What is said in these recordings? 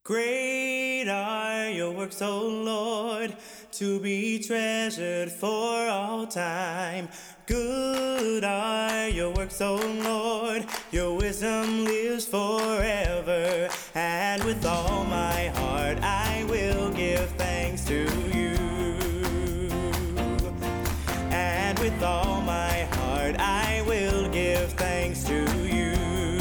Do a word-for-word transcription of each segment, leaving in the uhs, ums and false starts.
Great are your works, O Lord, to be treasured for all time. Good are your works, O Lord, your wisdom lives forever. And with all my heart I will give thanks to you. And with all my heart I will give thanks to you.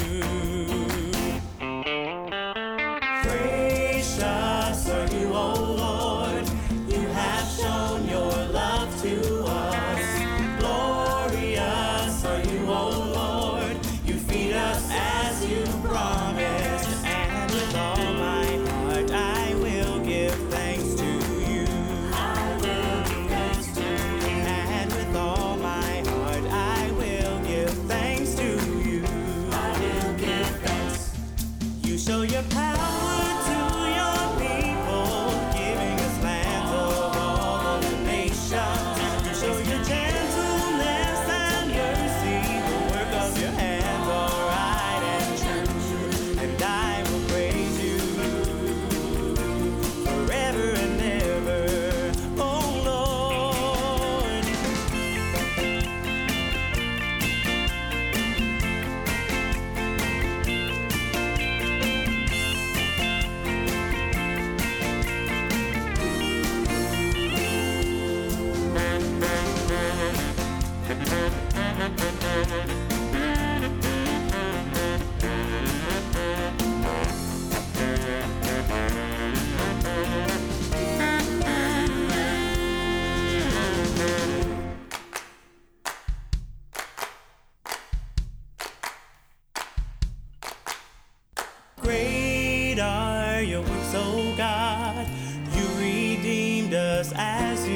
Gracious are you, O Lord, you have shown your love to us. Glorious are you, O Lord, you feed us as you promised. And with all my heart I will give thanks to you. I will give thanks to you. And with all my heart I will give thanks to you. I will give thanks. You show your power to your people, giving us lands of all the nations. You show your gentleness and mercy, the work of your hands are right and true. And I will praise you forever and ever, oh Lord. Great are your works, O God, you redeemed us as